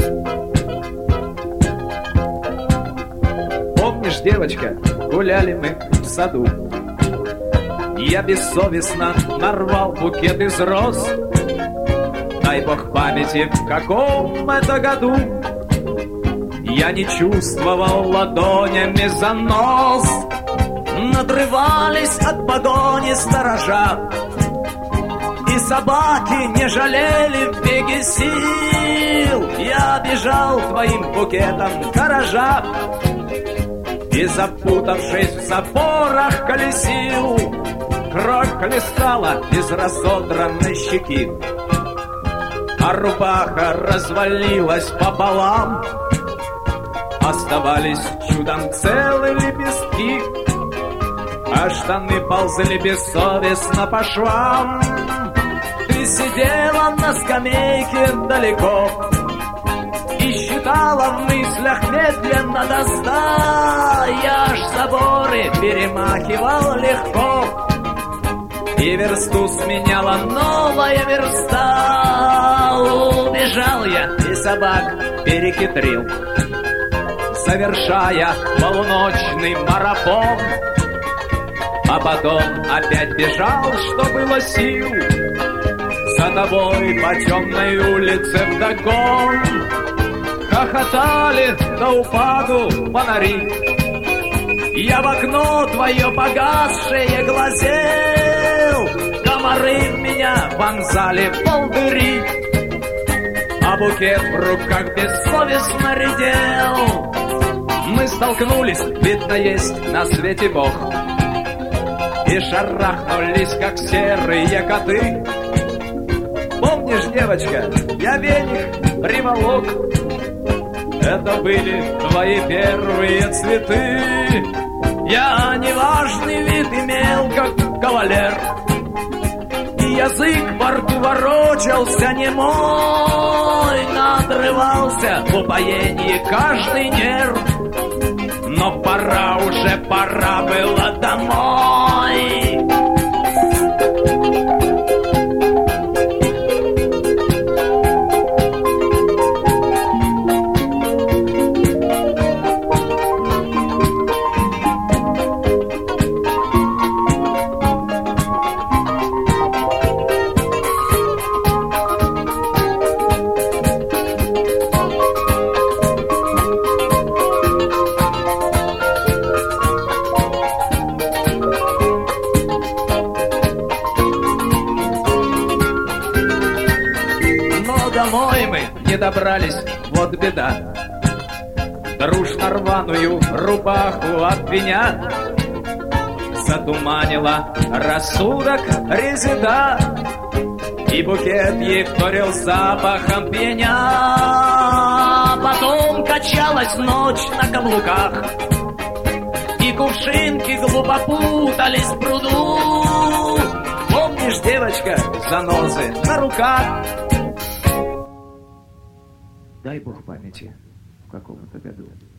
Помнишь, девочка, гуляли мы в саду, я бессовестно нарвал букет из роз. Дай бог памяти, в каком это году я не чувствовал ладонями занос. Надрывались от погони сторожа, и собаки не жалели в беге сил. Я бежал твоим букетом гаража и, запутавшись в запорах, колесил. Кровь хлестала из разодранной щеки, а рубаха развалилась пополам. Оставались чудом целые лепестки, а штаны ползли бессовестно по швам. Ты сидела на скамейке далеко и считала в мыслях медленно до 100. Я ж заборы перемахивал легко, и версту сменяла новая верста. Убежал я и собак перехитрил, совершая полуночный марафон. А потом опять бежал, что было сил, за тобой по темной улице вдогон. Хохотали до упаду фонари, я в окно твое погасшее глазел. Комары в меня вонзали волдыри, а букет в руках бессовестно редел. Мы столкнулись, видно, есть на свете Бог, и шарахнулись, как серые коты. Помнишь, девочка, я веник приволок, это были твои первые цветы. Я неважный вид имел, как кавалер, и язык во рту ворочался немой. Надрывался в упоении каждый нерв, но пора было домой. Домой мы не добрались, вот беда. Дружно рваную рубаху от меня затуманила рассудок резида, и букет ей вторил запахом пеня. Потом качалась ночь на каблуках, и кувшинки глупо путались в пруду. Помнишь, девочка, занозы на руках? Дай бог памяти, в каком-то году.